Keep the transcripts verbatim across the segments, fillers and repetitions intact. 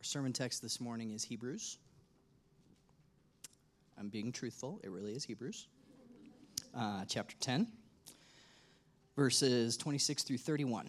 Our sermon text this morning is Hebrews. I'm being truthful. It really is Hebrews. Uh, chapter ten, verses twenty-six through thirty-one.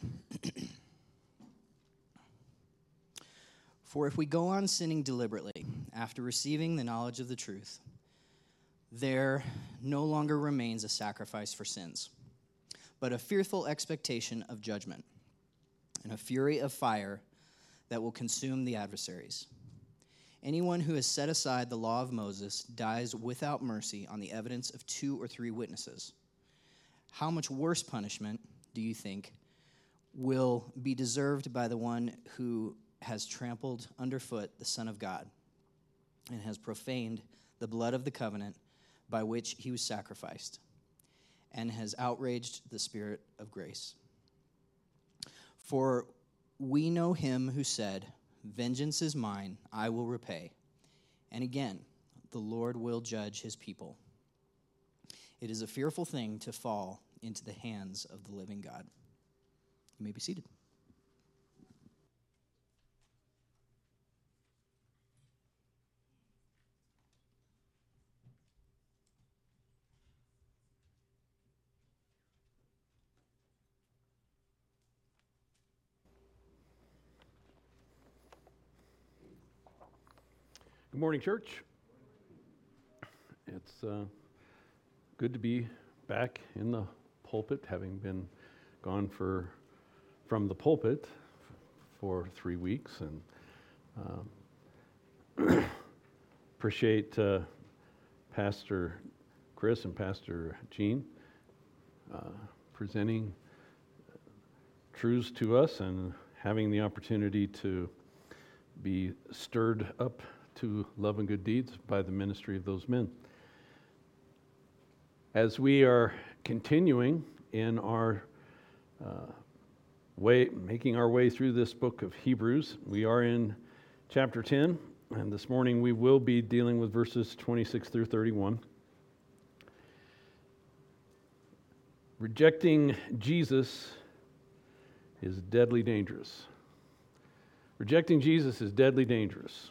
For if we go on sinning deliberately after receiving the knowledge of the truth, there no longer remains a sacrifice for sins, but a fearful expectation of judgment and a fury of fire that will consume the adversaries. Anyone who has set aside the law of Moses dies without mercy on the evidence of two or three witnesses. How much worse punishment, do you think, will be deserved by the one who has trampled underfoot the Son of God and has profaned the blood of the covenant by which he was sacrificed and has outraged the Spirit of grace? For we know him who said, "Vengeance is mine, I will repay." And again, the Lord will judge his people. It is a fearful thing to fall into the hands of the living God. You may be seated. Good morning, church. It's uh, good to be back in the pulpit, having been gone for from the pulpit for three weeks, and um, appreciate uh, Pastor Chris and Pastor Gene uh, presenting truths to us and having the opportunity to be stirred up to love and good deeds by the ministry of those men. As we are continuing in our uh, way, making our way through this book of Hebrews, we are in chapter ten, and this morning we will be dealing with verses twenty-six through thirty-one. Rejecting Jesus is deadly dangerous. Rejecting Jesus is deadly dangerous.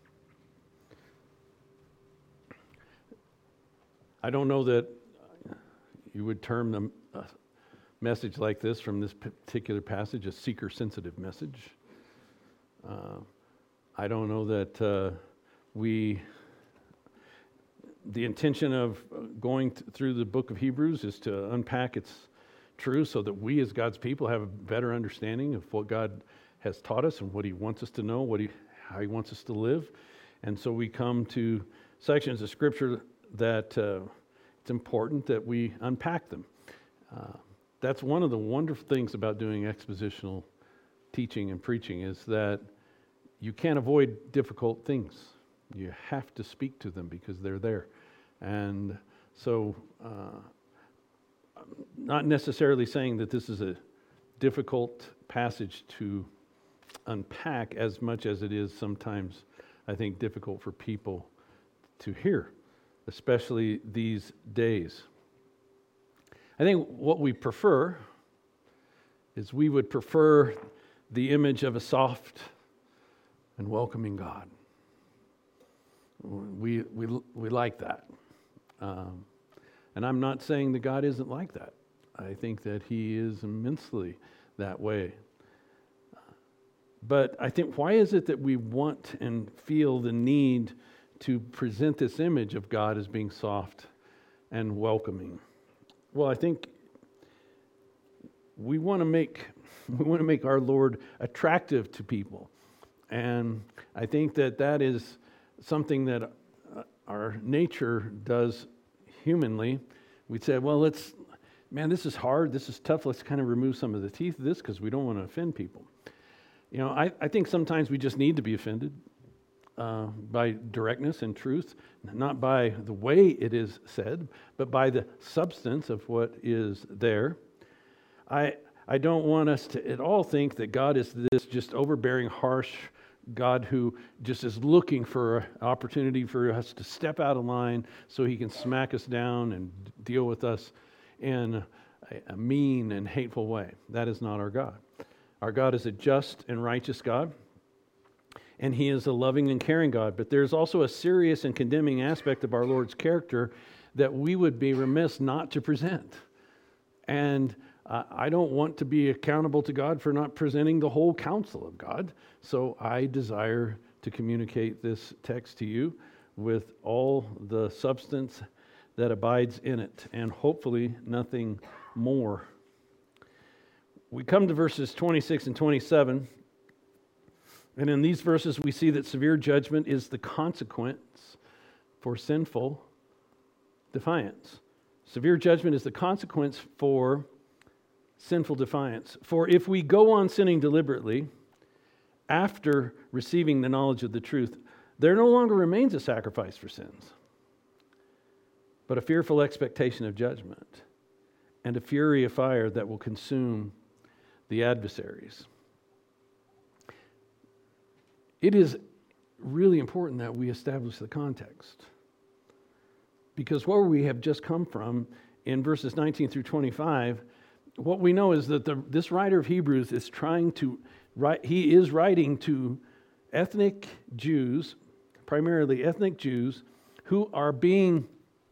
I don't know that you would term a message like this from this particular passage a seeker-sensitive message. Uh, I don't know that uh, we, the intention of going th- through the book of Hebrews is to unpack its truth so that we as God's people have a better understanding of what God has taught us and what He wants us to know, what He, how He wants us to live. And so we come to sections of Scripture that uh, it's important that we unpack them. Uh, that's one of the wonderful things about doing expositional teaching and preaching, is that you can't avoid difficult things. You have to speak to them because they're there. And so, uh, I'm not necessarily saying that this is a difficult passage to unpack as much as it is sometimes, I think, difficult for people to hear, especially these days. I think what we prefer is we would prefer the image of a soft and welcoming God. We we we like that. Um, and I'm not saying that God isn't like that. I think that He is immensely that way. But I think, why is it that we want and feel the need to present this image of God as being soft and welcoming? Well, I think we want to make we want to make our Lord attractive to people, and I think that that is something that our nature does humanly. We'd say, well, let's, man, this is hard, this is tough. Let's kind of remove some of the teeth of this because we don't want to offend people. You know, I, I think sometimes we just need to be offended. Uh, by directness and truth, not by the way it is said, but by the substance of what is there. I I don't want us to at all think that God is this just overbearing, harsh God who just is looking for an opportunity for us to step out of line so He can smack us down and deal with us in a, a mean and hateful way. That is not our God. Our God is a just and righteous God. and He is a loving and caring God. But there's also a serious and condemning aspect of our Lord's character that we would be remiss not to present. And uh, I don't want to be accountable to God for not presenting the whole counsel of God. So I desire to communicate this text to you with all the substance that abides in it, and hopefully nothing more. We come to verses twenty-six and twenty-seven, and in these verses we see that severe judgment is the consequence for sinful defiance. Severe judgment is the consequence for sinful defiance. For if we go on sinning deliberately after receiving the knowledge of the truth, there no longer remains a sacrifice for sins, but a fearful expectation of judgment and a fury of fire that will consume the adversaries. It is really important that we establish the context, because where we have just come from in verses nineteen through twenty-five, what we know is that the, this writer of Hebrews is trying to write, he is writing to ethnic Jews, primarily ethnic Jews, who are being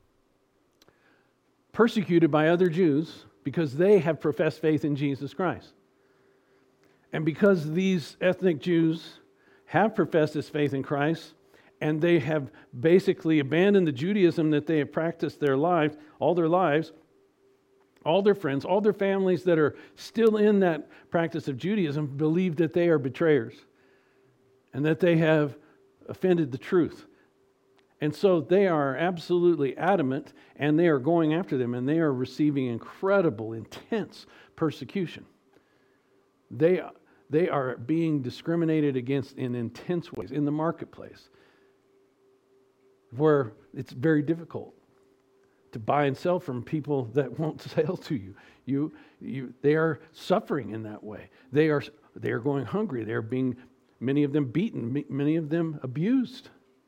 persecuted by other Jews because they have professed faith in Jesus Christ. And because these ethnic Jews have professed this faith in Christ, and they have basically abandoned the Judaism that they have practiced their lives, all their lives, all their friends, all their families that are still in that practice of Judaism believe that they are betrayers and that they have offended the truth. And so they are absolutely adamant, and they are going after them, and they are receiving incredible, intense persecution. They, they are being discriminated against in intense ways in the marketplace, where it's very difficult to buy and sell from people that won't sell to you. You, you, they are suffering in that way. They are, they are going hungry. They are being, many of them beaten, many of them abused.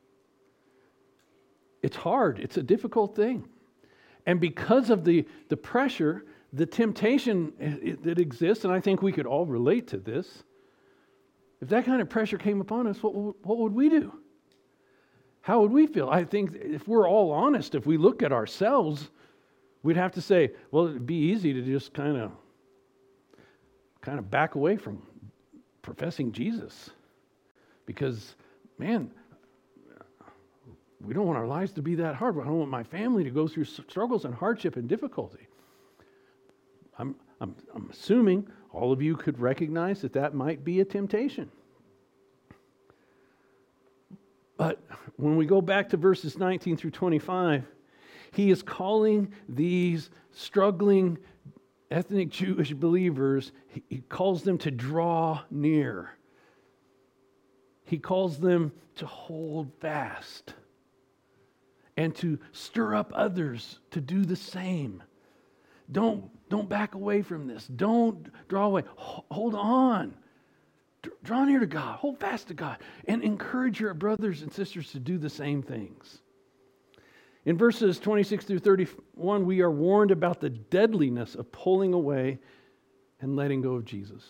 It's hard. It's a difficult thing. And because of the, the pressure, the temptation that exists, and I think we could all relate to this, if that kind of pressure came upon us, what, what would we do? How would we feel? I think if we're all honest, if we look at ourselves, we'd have to say, well, it'd be easy to just kind of kind of back away from professing Jesus. Because, man, we don't want our lives to be that hard. I don't want my family to go through struggles and hardship and difficulty. I'm, I'm, I'm assuming all of you could recognize that that might be a temptation. But when we go back to verses nineteen through twenty-five, he is calling these struggling ethnic Jewish believers, he calls them to draw near. He calls them to hold fast and to stir up others to do the same. Don't, don't back away from this. Don't draw away. Hold on. Draw near to God. Hold fast to God. And encourage your brothers and sisters to do the same things. In verses twenty-six through thirty-one, we are warned about the deadliness of pulling away and letting go of Jesus.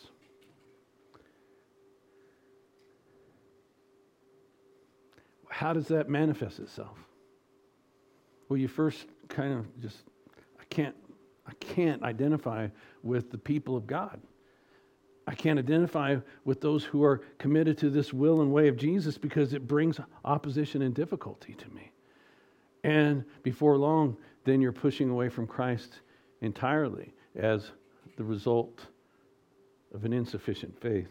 How does that manifest itself? Well, you first kind of just, I can't, I can't identify with the people of God. I can't identify with those who are committed to this will and way of Jesus because it brings opposition and difficulty to me. And before long, then you're pushing away from Christ entirely as the result of an insufficient faith.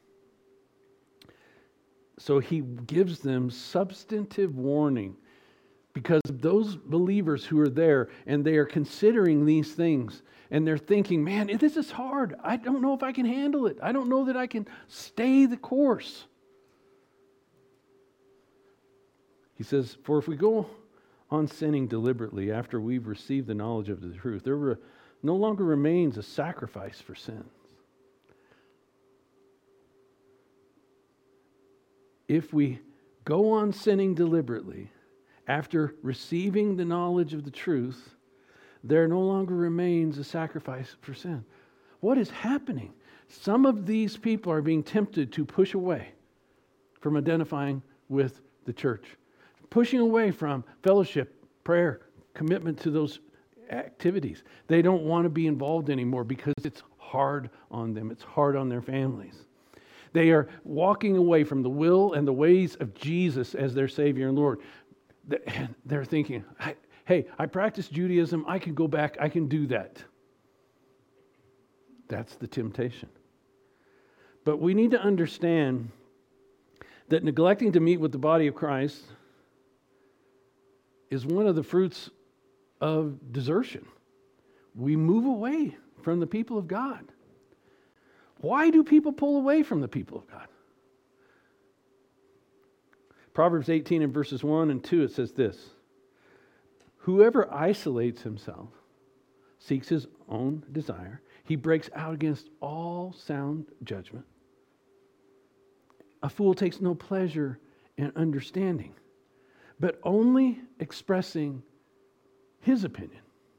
So he gives them substantive warning because those believers who are there and they are considering these things and they're thinking, man, this is hard. I don't know if I can handle it. I don't know that I can stay the course. He says, for if we go on sinning deliberately after we've received the knowledge of the truth, there re- no longer remains a sacrifice for sins. If we go on sinning deliberately after receiving the knowledge of the truth, there no longer remains a sacrifice for sin. What is happening? Some of these people are being tempted to push away from identifying with the church, pushing away from fellowship, prayer, commitment to those activities. They don't want to be involved anymore because it's hard on them. It's hard on their families. They are walking away from the will and the ways of Jesus as their Savior and Lord. They're thinking, hey, I practice Judaism. I can go back. I can do that. That's the temptation. But we need to understand that neglecting to meet with the body of Christ is one of the fruits of desertion. We move away from the people of God. Why do people pull away from the people of God? Proverbs eighteen and verses one and two, it says this: whoever isolates himself seeks his own desire. He breaks out against all sound judgment. A fool takes no pleasure in understanding, but only expressing his opinion.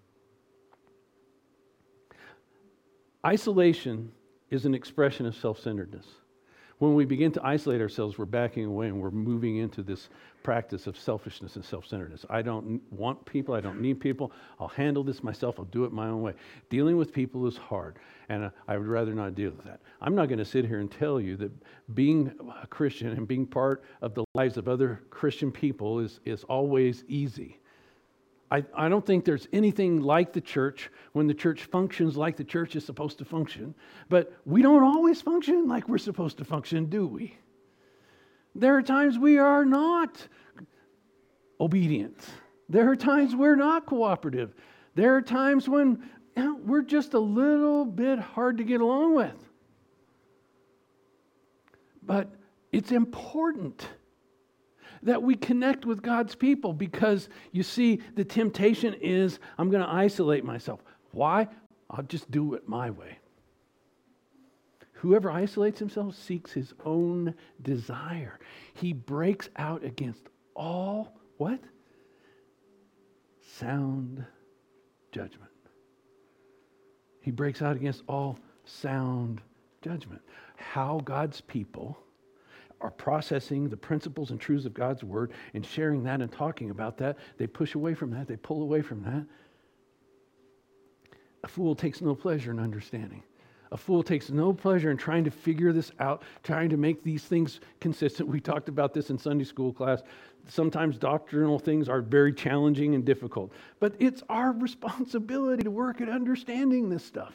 Isolation is an expression of self-centeredness. When we begin to isolate ourselves, we're backing away and we're moving into this practice of selfishness and self-centeredness. I don't want people. I don't need people. I'll handle this myself. I'll do it my own way. Dealing with people is hard, and I would rather not deal with that. I'm not going to sit here and tell you that being a Christian and being part of the lives of other Christian people is, is always easy. I, I don't think there's anything like the church when the church functions like the church is supposed to function. But we don't always function like we're supposed to function, do we? There are times we are not obedient. There are times we're not cooperative. There are times when you know, we're just a little bit hard to get along with. But it's important that we connect with God's people, because you see, the temptation is, I'm going to isolate myself. Why? I'll just do it my way. Whoever isolates himself seeks his own desire. He breaks out against all, what? Sound judgment. He breaks out against all sound judgment. How God's people are processing the principles and truths of God's Word and sharing that and talking about that, they push away from that, they pull away from that. A fool takes no pleasure in understanding. A fool takes no pleasure in trying to figure this out, trying to make these things consistent. We talked about this in Sunday school class. Sometimes doctrinal things are very challenging and difficult, but it's our responsibility to work at understanding this stuff.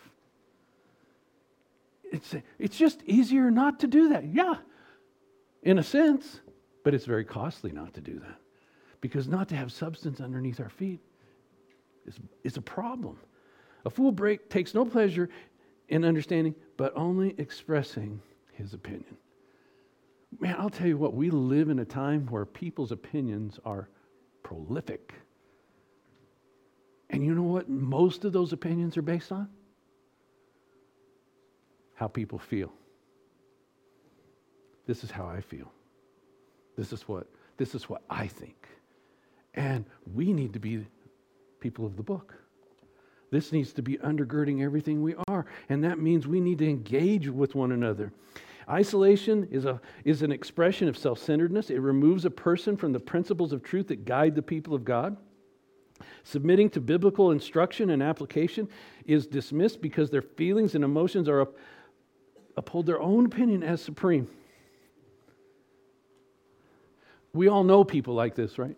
It's, it's just easier not to do that. Yeah. In a sense, but it's very costly not to do that, because not to have substance underneath our feet is, is a problem. A fool break takes no pleasure in understanding, but only expressing his opinion. Man, I'll tell you what, we live in a time where people's opinions are prolific. And you know what most of those opinions are based on? How people feel. This is how I feel. This is what this is what I think. And we need to be people of the book. This needs to be undergirding everything we are. And that means we need to engage with one another. Isolation is a is an expression of self-centeredness. It removes a person from the principles of truth that guide the people of God. Submitting to biblical instruction and application is dismissed because their feelings and emotions are up, uphold their own opinion as supreme. We all know people like this, right?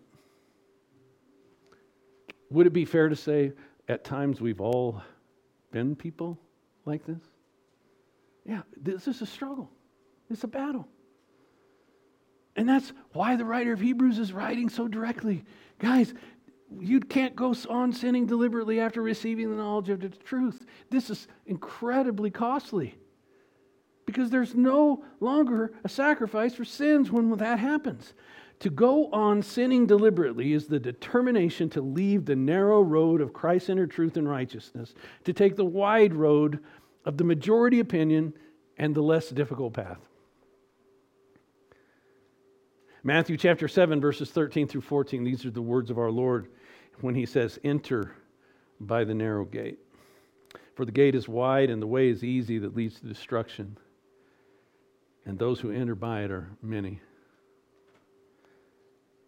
Would it be fair to say at times we've all been people like this? Yeah, this is a struggle. It's a battle. And that's why the writer of Hebrews is writing so directly. Guys, you can't go on sinning deliberately after receiving the knowledge of the truth. This is incredibly costly, because there's no longer a sacrifice for sins when that happens. To go on sinning deliberately is the determination to leave the narrow road of Christ-centered truth and righteousness, to take the wide road of the majority opinion and the less difficult path. Matthew chapter seven, verses thirteen through fourteen, these are the words of our Lord when he says, "Enter by the narrow gate. For the gate is wide and the way is easy that leads to destruction, and those who enter by it are many.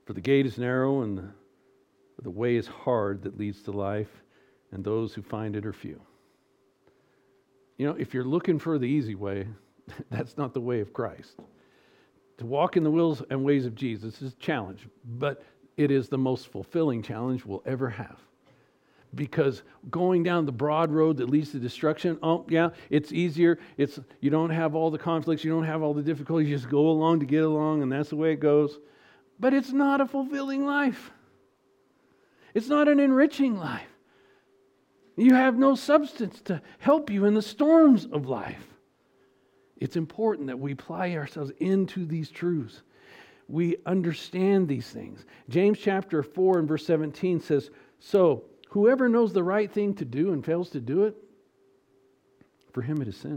For the gate is narrow and the, the way is hard that leads to life, and those who find it are few. You know, if you're looking for the easy way, that's not the way of Christ. To walk in the wills and ways of Jesus is a challenge, but it is the most fulfilling challenge we'll ever have. Because going down the broad road that leads to destruction, oh yeah, it's easier. It's you don't have all the conflicts, you don't have all the difficulties, you just go along to get along, and that's the way it goes. But it's not a fulfilling life. It's not an enriching life. You have no substance to help you in the storms of life. It's important that we apply ourselves into these truths. We understand these things. James chapter four and verse seventeen says, so whoever knows the right thing to do and fails to do it, for him it is sin.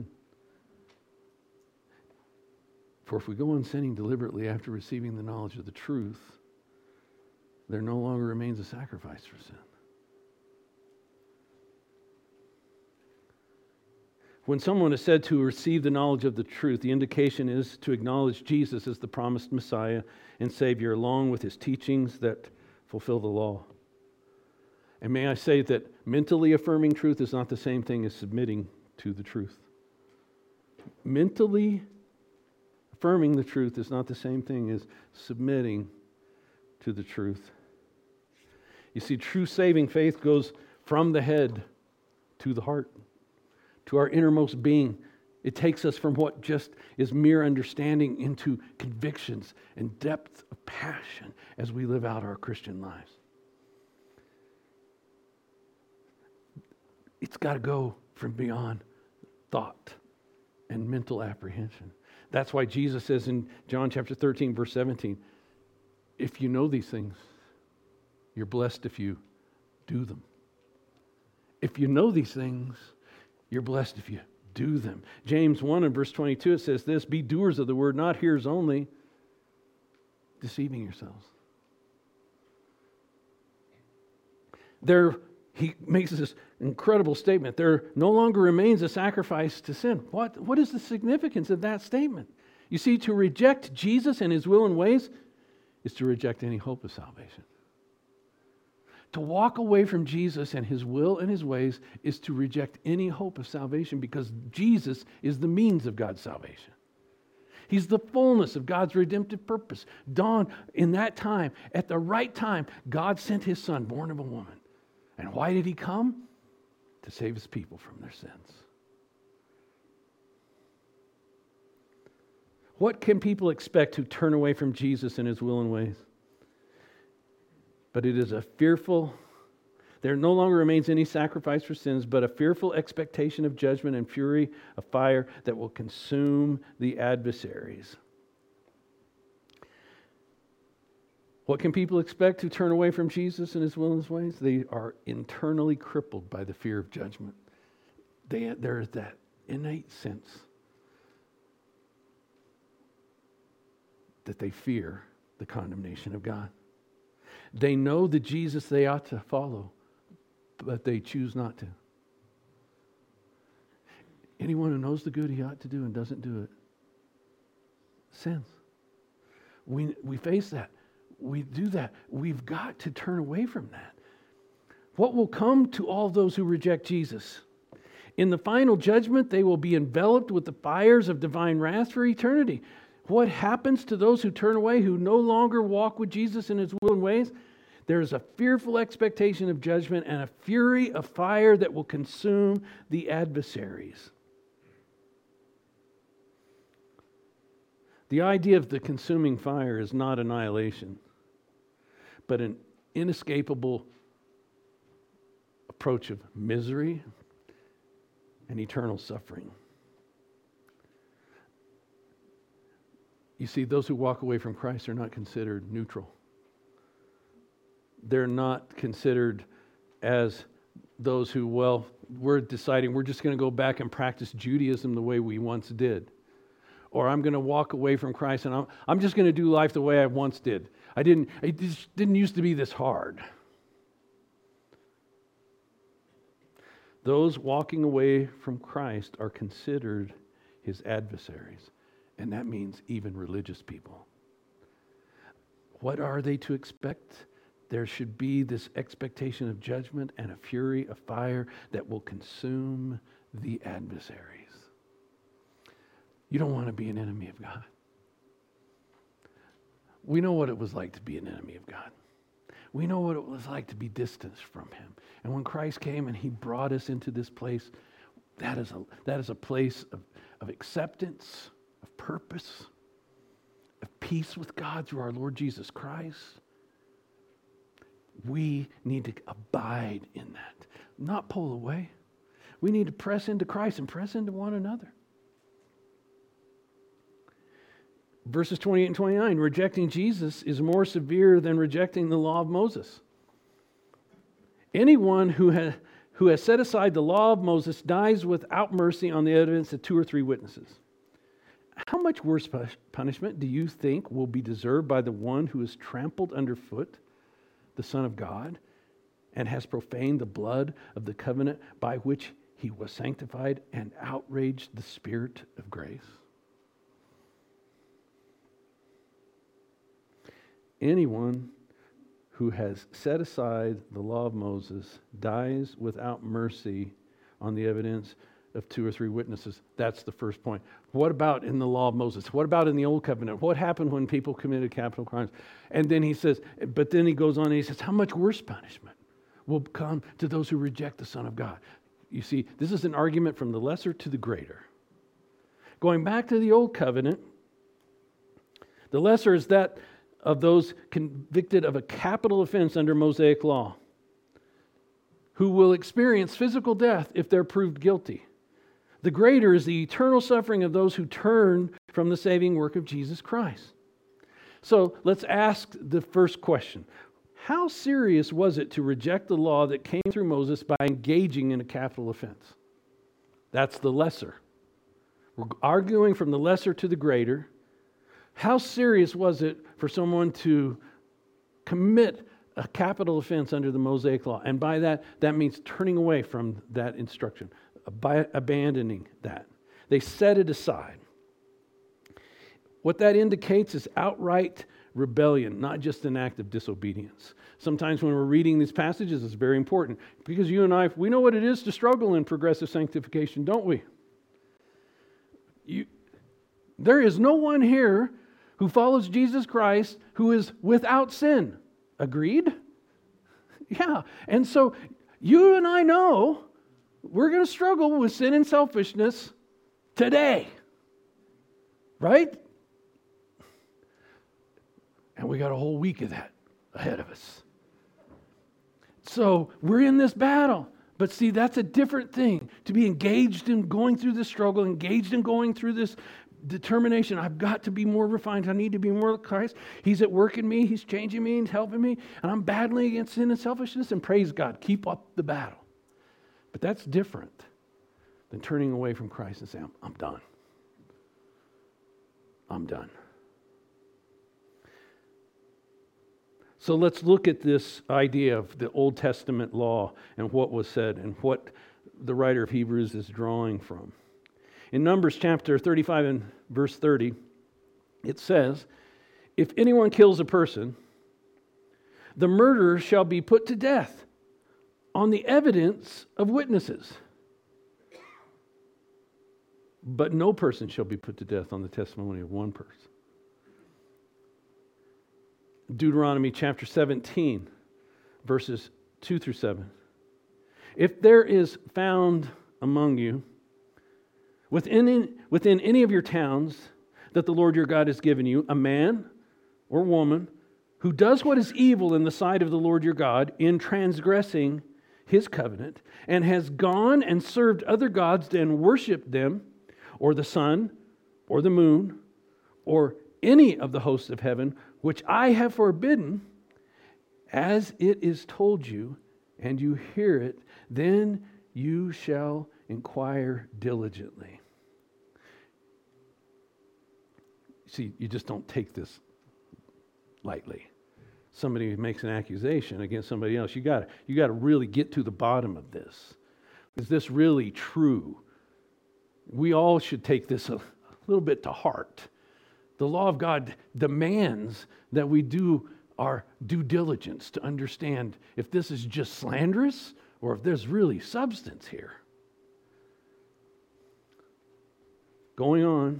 For if we go on sinning deliberately after receiving the knowledge of the truth, there no longer remains a sacrifice for sin. When someone is said to receive the knowledge of the truth, the indication is to acknowledge Jesus as the promised Messiah and Savior, along with his teachings that fulfill the law. And may I say that mentally affirming truth is not the same thing as submitting to the truth. Mentally affirming the truth is not the same thing as submitting to the truth. You see, true saving faith goes from the head to the heart, to our innermost being. It takes us from what just is mere understanding into convictions and depth of passion as we live out our Christian lives. It's got to go from beyond thought and mental apprehension. That's why Jesus says in John chapter thirteen, verse seventeen, if you know these things, you're blessed if you do them. If you know these things, you're blessed if you do them. James one and verse twenty-two, it says this, be doers of the word, not hearers only, deceiving yourselves. There, he makes this incredible statement. There no longer remains a sacrifice to sin. What, what is the significance of that statement? You see, to reject Jesus and his will and ways is to reject any hope of salvation. To walk away from Jesus and his will and his ways is to reject any hope of salvation, because Jesus is the means of God's salvation. He's the fullness of God's redemptive purpose. Dawn in that time, at the right time, God sent his Son, born of a woman. And why did he come? To save his people from their sins. What can people expect who turn away from Jesus and his will and ways? But it is a fearful, there no longer remains any sacrifice for sins, but a fearful expectation of judgment and fury of fire that will consume the adversaries. What can people expect who turn away from Jesus and his will and his ways? They are internally crippled by the fear of judgment. They, there is that innate sense that they fear the condemnation of God. They know the Jesus they ought to follow, but they choose not to. Anyone who knows the good he ought to do and doesn't do it sins. We, we face that. We do that. We've got to turn away from that. What will come to all those who reject Jesus? In the final judgment, they will be enveloped with the fires of divine wrath for eternity. What happens to those who turn away, who no longer walk with Jesus in his will and ways? There is a fearful expectation of judgment and a fury of fire that will consume the adversaries. The idea of the consuming fire is not annihilation, but an inescapable approach of misery and eternal suffering. You see, those who walk away from Christ are not considered neutral. They're not considered as those who, well, we're deciding we're just going to go back and practice Judaism the way we once did. Or I'm going to walk away from Christ and I'm, I'm just going to do life the way I once did. I didn't, it just didn't used to be this hard. Those walking away from Christ are considered his adversaries. And that means even religious people. What are they to expect? There should be this expectation of judgment and a fury of fire that will consume the adversaries. You don't want to be an enemy of God. We know what it was like to be an enemy of God. We know what it was like to be distanced from Him. And when Christ came and He brought us into this place, that is a, that is a place of, of acceptance, of purpose, of peace with God through our Lord Jesus Christ. We need to abide in that, not pull away. We need to press into Christ and press into one another. Verses twenty-eight and twenty-nine, rejecting Jesus is more severe than rejecting the law of Moses. Anyone who has, who has set aside the law of Moses dies without mercy on the evidence of two or three witnesses. How much worse punishment do you think will be deserved by the one who has trampled underfoot the Son of God and has profaned the blood of the covenant by which He was sanctified and outraged the Spirit of grace? Anyone who has set aside the law of Moses dies without mercy on the evidence of two or three witnesses. That's the first point. What about in the law of Moses? What about in the Old Covenant? What happened when people committed capital crimes? And then he says, but then he goes on and he says, how much worse punishment will come to those who reject the Son of God? You see, this is an argument from the lesser to the greater. Going back to the Old Covenant, the lesser is that of those convicted of a capital offense under Mosaic law, who will experience physical death if they're proved guilty. The greater is the eternal suffering of those who turn from the saving work of Jesus Christ. So let's ask the first question. How serious was it to reject the law that came through Moses by engaging in a capital offense? That's the lesser. We're arguing from the lesser to the greater. How serious was it for someone to commit a capital offense under the Mosaic law? And by that, that means turning away from that instruction, ab- abandoning that. They set it aside. What that indicates is outright rebellion, not just an act of disobedience. Sometimes when we're reading these passages, it's very important because you and I, we know what it is to struggle in progressive sanctification, don't we? You, there is no one here who follows Jesus Christ who is without sin. Agreed? Yeah. And so you and I know we're going to struggle with sin and selfishness today. Right? And we got a whole week of that ahead of us. So we're in this battle. But see, that's a different thing. To be engaged in going through this struggle, engaged in going through this determination. I've got to be more refined. I need to be more like Christ. He's at work in me. He's changing me and helping me. And I'm battling against sin and selfishness. And praise God, keep up the battle. But that's different than turning away from Christ and saying, I'm, I'm done. I'm done. So let's look at this idea of the Old Testament law and what was said and what the writer of Hebrews is drawing from. In Numbers chapter thirty-five and verse thirty, it says, if anyone kills a person, the murderer shall be put to death on the evidence of witnesses. But no person shall be put to death on the testimony of one person. Deuteronomy chapter seventeen, verses two through seven. If there is found among you, within, within any of your towns that the Lord your God has given you, a man or woman who does what is evil in the sight of the Lord your God in transgressing His covenant, and has gone and served other gods and worshipped them, or the sun, or the moon, or any of the hosts of heaven, which I have forbidden, as it is told you, and you hear it, then you shall inquire diligently. See, you just don't take this lightly. Somebody makes an accusation against somebody else. You got you got to really get to the bottom of this. Is this really true? We all should take this a little bit to heart. The law of God demands that we do our due diligence to understand if this is just slanderous or if there's really substance here. Going on.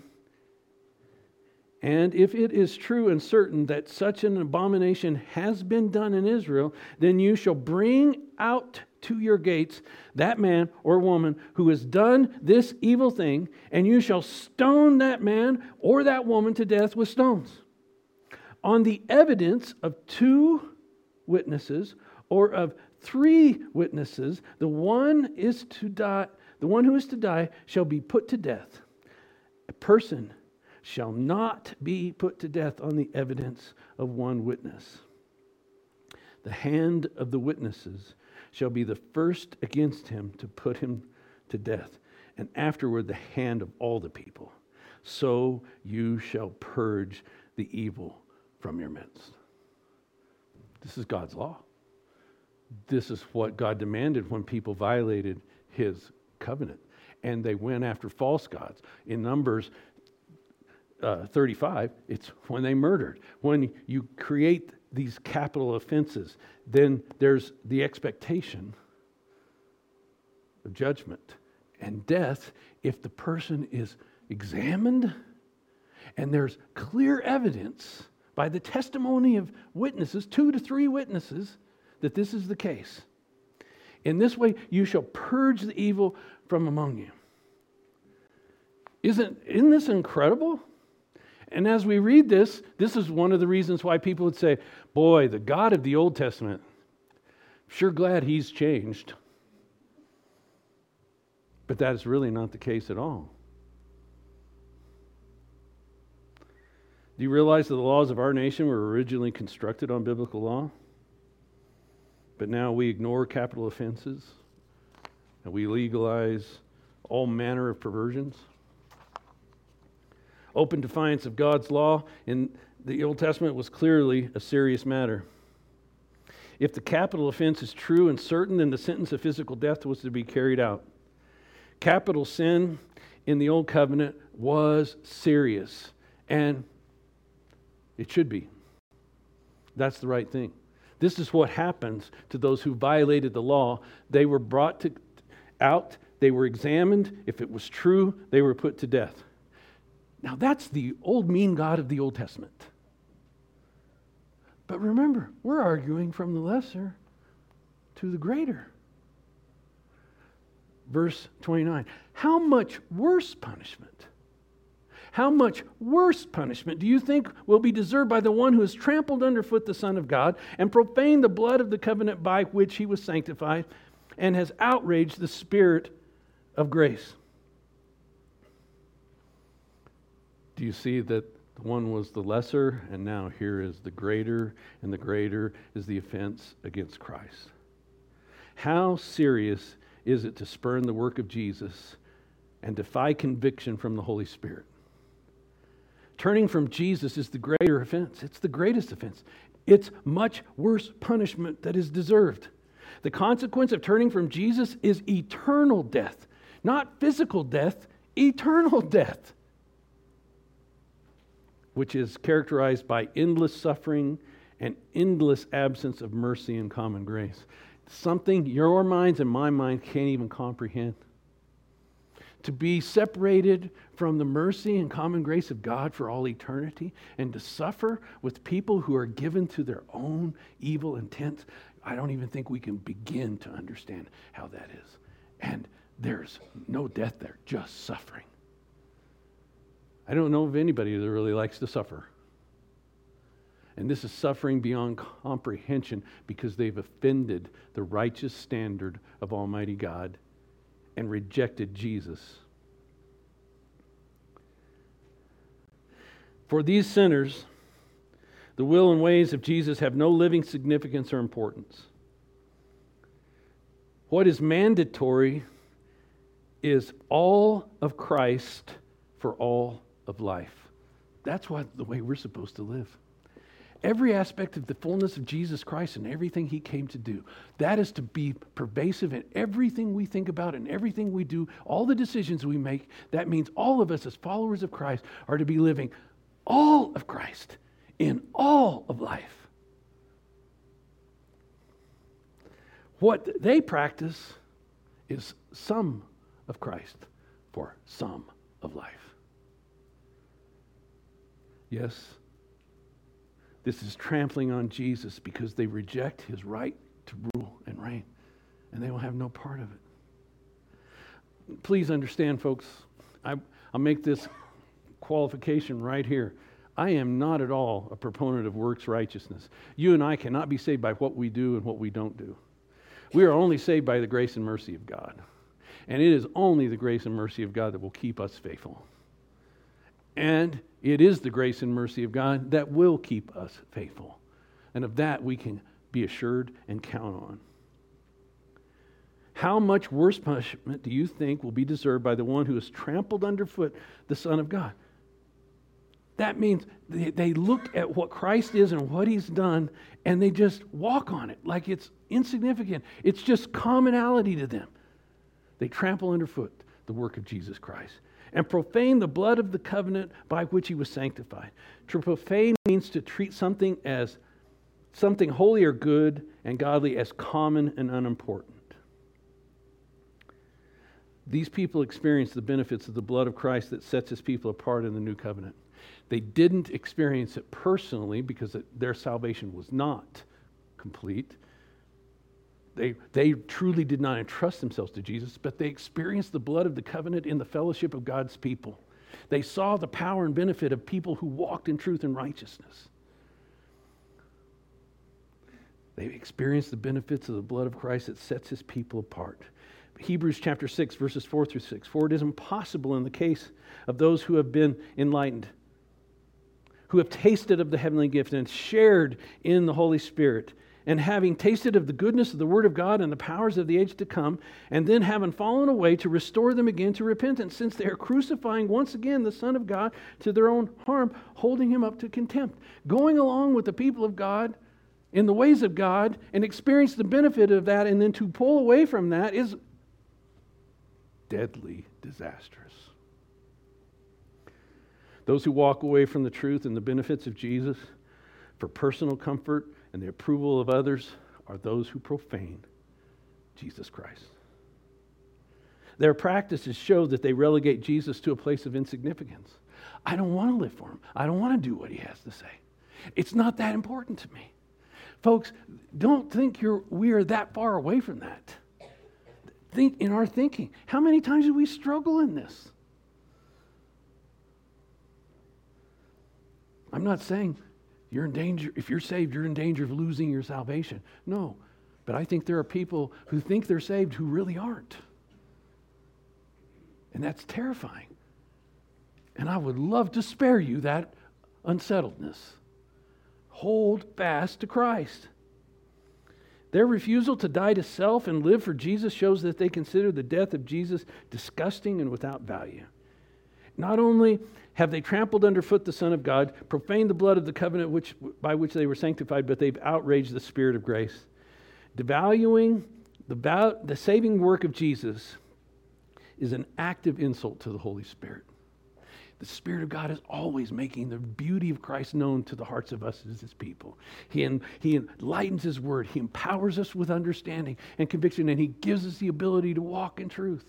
And if it is true and certain that such an abomination has been done in Israel, then you shall bring out to your gates that man or woman who has done this evil thing, and you shall stone that man or that woman to death with stones. On the evidence of two witnesses or of three witnesses, the one is to die, the one who is to die shall be put to death. A person shall not be put to death on the evidence of one witness. The hand of the witnesses shall be the first against him to put him to death, and afterward the hand of all the people. So you shall purge the evil from your midst. This is God's law. This is what God demanded when people violated his covenant, and they went after false gods. In Numbers Uh, thirty-five, it's when they murdered. When you create these capital offenses, then there's the expectation of judgment and death if the person is examined and there's clear evidence by the testimony of witnesses, two to three witnesses, that this is the case. In this way, you shall purge the evil from among you. Isn't, isn't this incredible? And as we read this, this is one of the reasons why people would say, boy, the God of the Old Testament, sure glad he's changed. But that is really not the case at all. Do you realize that the laws of our nation were originally constructed on biblical law? But now we ignore capital offenses and we legalize all manner of perversions. Open defiance of God's law in the Old Testament was clearly a serious matter. If the capital offense is true and certain, then the sentence of physical death was to be carried out. Capital sin in the Old Covenant was serious, and it should be. That's the right thing. This is what happens to those who violated the law. They were brought to, out, they were examined. If it was true, they were put to death. Now that's the old mean God of the Old Testament. But remember, we're arguing from the lesser to the greater. Verse twenty-nine, how much worse punishment? How much worse punishment do you think will be deserved by the one who has trampled underfoot the Son of God and profaned the blood of the covenant by which he was sanctified and has outraged the Spirit of grace? Do you see that one was the lesser, and now here is the greater, and the greater is the offense against Christ? How serious is it to spurn the work of Jesus and defy conviction from the Holy Spirit? Turning from Jesus is the greater offense. It's the greatest offense. It's much worse punishment that is deserved. The consequence of turning from Jesus is eternal death, not physical death, eternal death, which is characterized by endless suffering and endless absence of mercy and common grace. Something your minds and my mind can't even comprehend. To be separated from the mercy and common grace of God for all eternity and to suffer with people who are given to their own evil intent, I don't even think we can begin to understand how that is. And there's no death there, just suffering. I don't know of anybody that really likes to suffer. And this is suffering beyond comprehension because they've offended the righteous standard of Almighty God and rejected Jesus. For these sinners, the will and ways of Jesus have no living significance or importance. What is mandatory is all of Christ for all of life. That's what the way we're supposed to live. Every aspect of the fullness of Jesus Christ and everything He came to do, that is to be pervasive in everything we think about and everything we do, all the decisions we make. That means all of us as followers of Christ are to be living all of Christ in all of life. What they practice is some of Christ for some of life. Yes, this is trampling on Jesus because they reject his right to rule and reign, and they will have no part of it. Please understand, folks, I, I'll make this qualification right here. I am not at all a proponent of works righteousness. You and I cannot be saved by what we do and what we don't do. We are only saved by the grace and mercy of God. And it is only the grace and mercy of God that will keep us faithful. And it is the grace and mercy of God that will keep us faithful. And of that we can be assured and count on. How much worse punishment do you think will be deserved by the one who has trampled underfoot the Son of God? That means they, they look at what Christ is and what he's done, and they just walk on it like it's insignificant. It's just commonality to them. They trample underfoot the work of Jesus Christ and profane the blood of the covenant by which he was sanctified. To profane means to treat something as something holy or good and godly as common and unimportant. These people experience the benefits of the blood of Christ that sets his people apart in the new covenant. They didn't experience it personally because it, their salvation was not complete. They, they truly did not entrust themselves to Jesus, but they experienced the blood of the covenant in the fellowship of God's people. They saw the power and benefit of people who walked in truth and righteousness. They experienced the benefits of the blood of Christ that sets his people apart. Hebrews chapter six, verses four through six. For it is impossible in the case of those who have been enlightened, who have tasted of the heavenly gift and shared in the Holy Spirit, and having tasted of the goodness of the Word of God and the powers of the age to come, and then having fallen away, to restore them again to repentance, since they are crucifying once again the Son of God to their own harm, holding him up to contempt. Going along with the people of God in the ways of God and experience the benefit of that, and then to pull away from that is deadly disastrous. Those who walk away from the truth and the benefits of Jesus for personal comfort and the approval of others are those who profane Jesus Christ. Their practices show that they relegate Jesus to a place of insignificance. I don't want to live for him. I don't want to do what he has to say. It's not that important to me. Folks, don't think you're we are that far away from that. Think in our thinking. How many times do we struggle in this? I'm not saying you're in danger. If you're saved, you're in danger of losing your salvation. No, but I think there are people who think they're saved who really aren't. And that's terrifying. And I would love to spare you that unsettledness. Hold fast to Christ. Their refusal to die to self and live for Jesus shows that they consider the death of Jesus disgusting and without value. Not only have they trampled underfoot the Son of God, profaned the blood of the covenant which, by which they were sanctified, but they've outraged the Spirit of grace. Devaluing the, the saving work of Jesus is an active insult to the Holy Spirit. The Spirit of God is always making the beauty of Christ known to the hearts of us as his people. He, he enlightens his word. He empowers us with understanding and conviction, and he gives us the ability to walk in truth.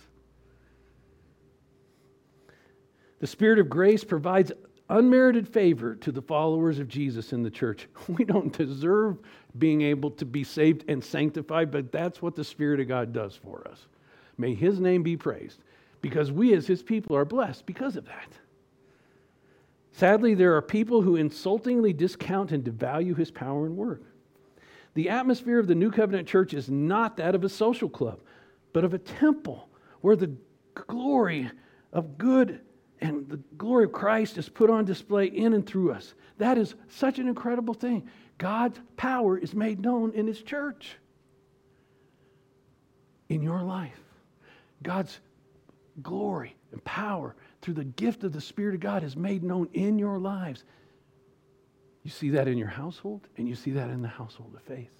The Spirit of grace provides unmerited favor to the followers of Jesus in the church. We don't deserve being able to be saved and sanctified, but that's what the Spirit of God does for us. May his name be praised, because we as his people are blessed because of that. Sadly, there are people who insultingly discount and devalue his power and work. The atmosphere of the New Covenant church is not that of a social club, but of a temple where the glory of good and the glory of Christ is put on display in and through us. That is such an incredible thing. God's power is made known in his church. In your life. God's glory and power through the gift of the Spirit of God is made known in your lives. You see that in your household, and you see that in the household of faith.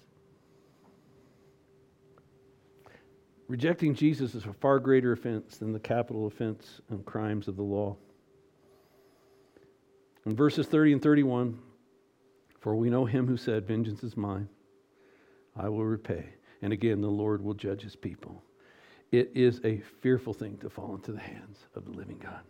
Rejecting Jesus is a far greater offense than the capital offense and crimes of the law. In verses thirty and thirty-one, for we know him who said, vengeance is mine, I will repay. And again, the Lord will judge his people. It is a fearful thing to fall into the hands of the living God.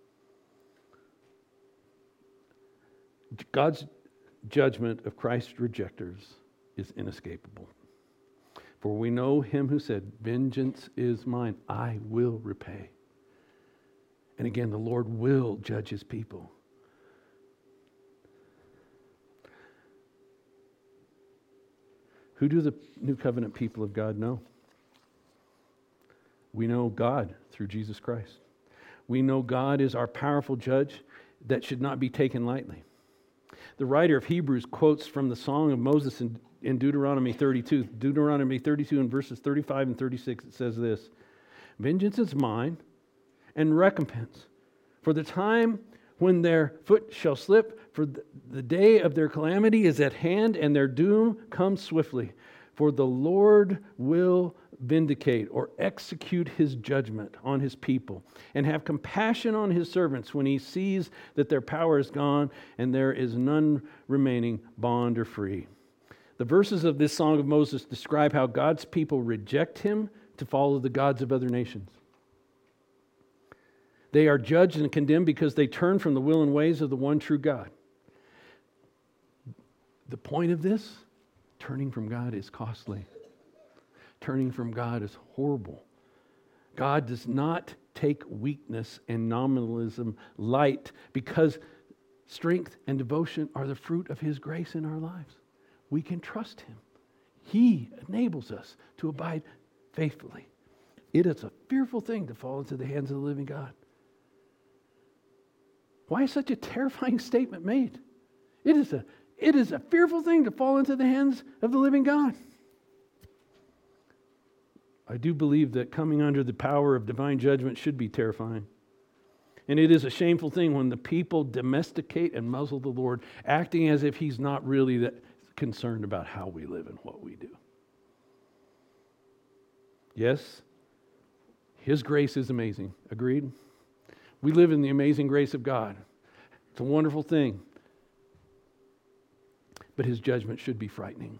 God's judgment of Christ's rejectors is inescapable. For we know him who said, vengeance is mine, I will repay. And again, the Lord will judge his people. Who do the New Covenant people of God know? We know God through Jesus Christ. We know God is our powerful judge that should not be taken lightly. The writer of Hebrews quotes from the Song of Moses in, in Deuteronomy thirty-two. Deuteronomy thirty-two in verses thirty-five and thirty-six, it says this, vengeance is mine and recompense for the time when their foot shall slip, for the day of their calamity is at hand and their doom comes swiftly. For the Lord will vindicate or execute his judgment on his people and have compassion on his servants when he sees that their power is gone and there is none remaining, bond or free. The verses of this Song of Moses describe how God's people reject him to follow the gods of other nations. They are judged and condemned because they turn from the will and ways of the one true God. The point of this, turning from God is costly. Turning from God is horrible. God does not take weakness and nominalism light because strength and devotion are the fruit of his grace in our lives. We can trust him. He enables us to abide faithfully. It is a fearful thing to fall into the hands of the living God. Why is such a terrifying statement made? It is a, it is a fearful thing to fall into the hands of the living God. I do believe that coming under the power of divine judgment should be terrifying. And it is a shameful thing when the people domesticate and muzzle the Lord, acting as if he's not really that concerned about how we live and what we do. Yes, his grace is amazing. Agreed? We live in the amazing grace of God. It's a wonderful thing. But his judgment should be frightening.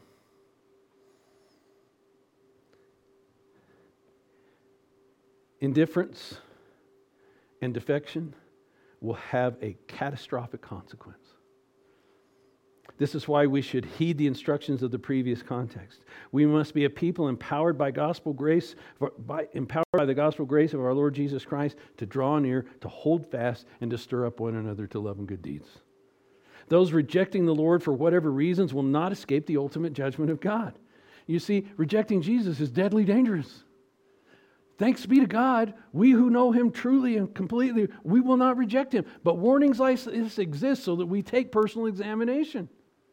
Indifference and defection will have a catastrophic consequence. This is why we should heed the instructions of the previous context. We must be a people empowered by gospel grace, by, empowered by the gospel grace of our Lord Jesus Christ to draw near, to hold fast, and to stir up one another to love and good deeds. Those rejecting the Lord for whatever reasons will not escape the ultimate judgment of God. You see, rejecting Jesus is deadly dangerous. Thanks be to God, we who know him truly and completely, we will not reject him. But warnings like this exist so that we take personal examination.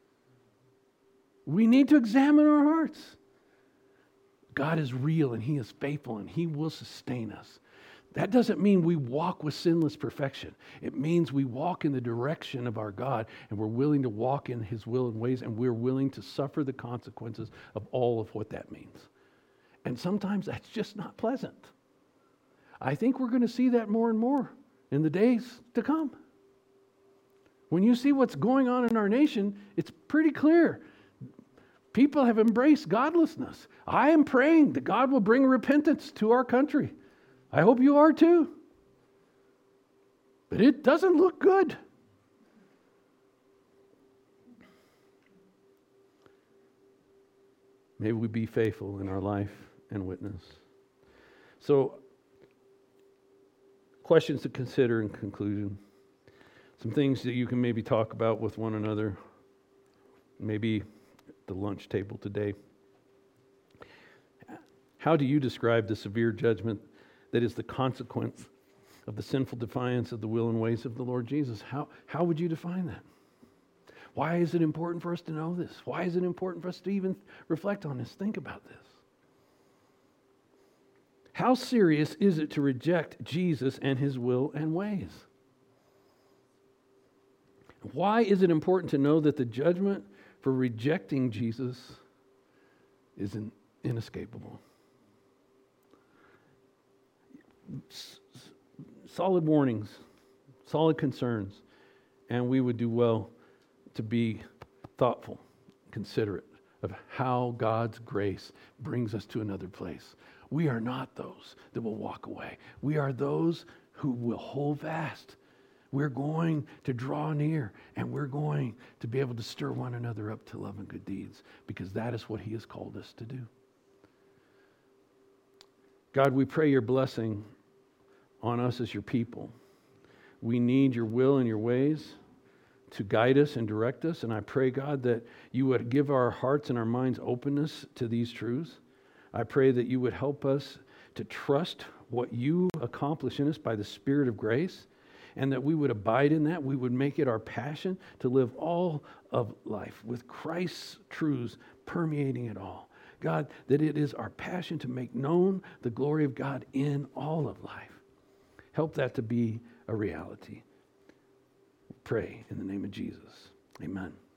We need to examine our hearts. God is real and he is faithful and he will sustain us. That doesn't mean we walk with sinless perfection. It means we walk in the direction of our God and we're willing to walk in his will and ways and we're willing to suffer the consequences of all of what that means. And sometimes that's just not pleasant. I think we're going to see that more and more in the days to come. When you see what's going on in our nation, it's pretty clear. People have embraced godlessness. I am praying that God will bring repentance to our country. I hope you are too. But it doesn't look good. May we be faithful in our life and witness. So, questions to consider in conclusion. Some things that you can maybe talk about with one another. Maybe the lunch table today. How do you describe the severe judgment that is the consequence of the sinful defiance of the will and ways of the Lord Jesus? How, how would you define that? Why is it important for us to know this? Why is it important for us to even reflect on this? Think about this. How serious is it to reject Jesus and his will and ways? Why is it important to know that the judgment for rejecting Jesus is in, inescapable? S- solid warnings, solid concerns. and we would do well to be thoughtful, considerate of how God's grace brings us to another place. We are not those that will walk away. We are those who will hold fast. We're going to draw near, and we're going to be able to stir one another up to love and good deeds, because that is what he has called us to do. God, we pray your blessing on us as your people. We need your will and your ways to guide us and direct us. And I pray, God, that you would give our hearts and our minds openness to these truths. I pray that you would help us to trust what you accomplish in us by the Spirit of grace, and that we would abide in that. We would make it our passion to live all of life with Christ's truths permeating it all. God, that it is our passion to make known the glory of God in all of life. Help that to be a reality. Pray in the name of Jesus. Amen.